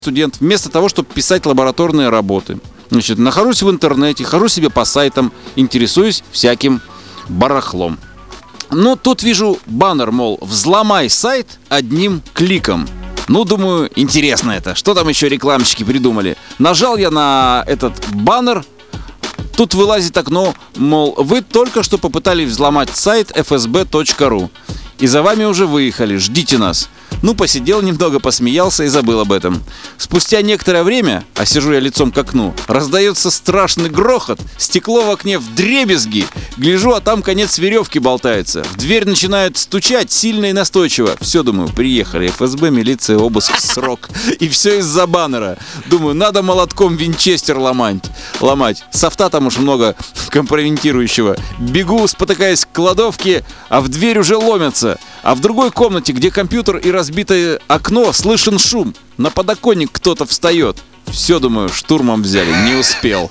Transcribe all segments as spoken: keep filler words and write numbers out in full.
студент, вместо того, чтобы писать лабораторные работы, значит, нахожусь в интернете, хожу себе по сайтам, интересуюсь всяким барахлом. Ну, тут вижу баннер, мол, взломай сайт одним кликом. Ну, думаю, интересно это. Что там еще рекламщики придумали? Нажал я на этот баннер. Тут вылазит окно, мол, вы только что попытались взломать сайт эф эс бэ точка ру. И за вами уже выехали, ждите нас. Ну, посидел немного, посмеялся и забыл об этом. Спустя некоторое время, а сижу я лицом к окну, раздается страшный грохот, стекло в окне вдребезги. Гляжу, а там конец веревки болтается. В дверь начинают стучать сильно и настойчиво. Все, думаю, приехали, эф эс бэ, милиция, обыск, срок. И все из-за баннера. Думаю, надо молотком винчестер ломать. ломать. Софта там уж много компрометирующего. Бегу, спотыкаясь к кладовке, а в дверь уже ломятся. А в другой комнате, где компьютер и разбитое окно, слышен шум. На подоконник кто-то встает. Все, думаю, штурмом взяли, не успел.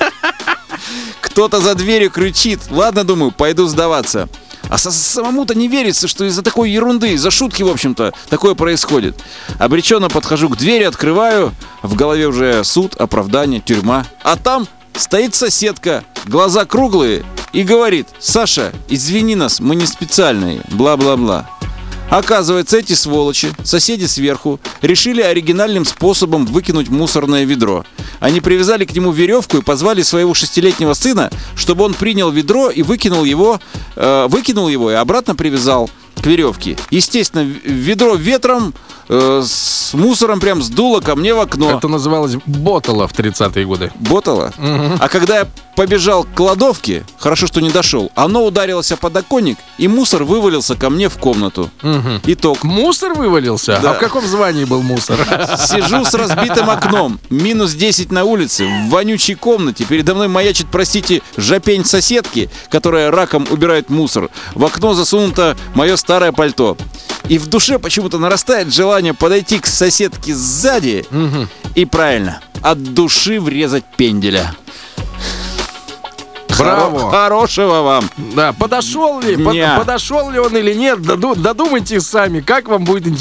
Кто-то за дверью кричит. Ладно, думаю, пойду сдаваться. А самому-то не верится, что из-за такой ерунды, из-за шутки, в общем-то, такое происходит. Обреченно подхожу к двери, открываю. В голове уже суд, оправдание, тюрьма. А там стоит соседка, глаза круглые, и говорит: Саша, извини нас, мы не специальные, бла-бла-бла. Оказывается, эти сволочи, соседи сверху, решили оригинальным способом выкинуть мусорное ведро. Они привязали к нему веревку и позвали своего шестилетнего сына, чтобы он принял ведро и выкинул его, э, выкинул его и обратно привязал к веревке. Естественно, ведро ветром э, с мусором прям сдуло ко мне в окно. Это называлось ботало в тридцатые годы. Ботало? Угу. А когда я побежал к кладовке, хорошо, что не дошел, оно ударилось о подоконник, и мусор вывалился ко мне в комнату. Угу. Итог. Мусор вывалился? Да. А в каком звании был мусор? Сижу с разбитым окном, минус десять на улице, в вонючей комнате. Передо мной маячит, простите, жопень соседки, которая раком убирает мусор. В окно засунуто мое старое пальто. И в душе почему-то нарастает желание подойти к соседке сзади угу. и, правильно, от души врезать пенделя. Браво! Хоро- хорошего вам! Да, подошел ли, под, подошел ли он или нет, додумайте сами, как вам будет интересно.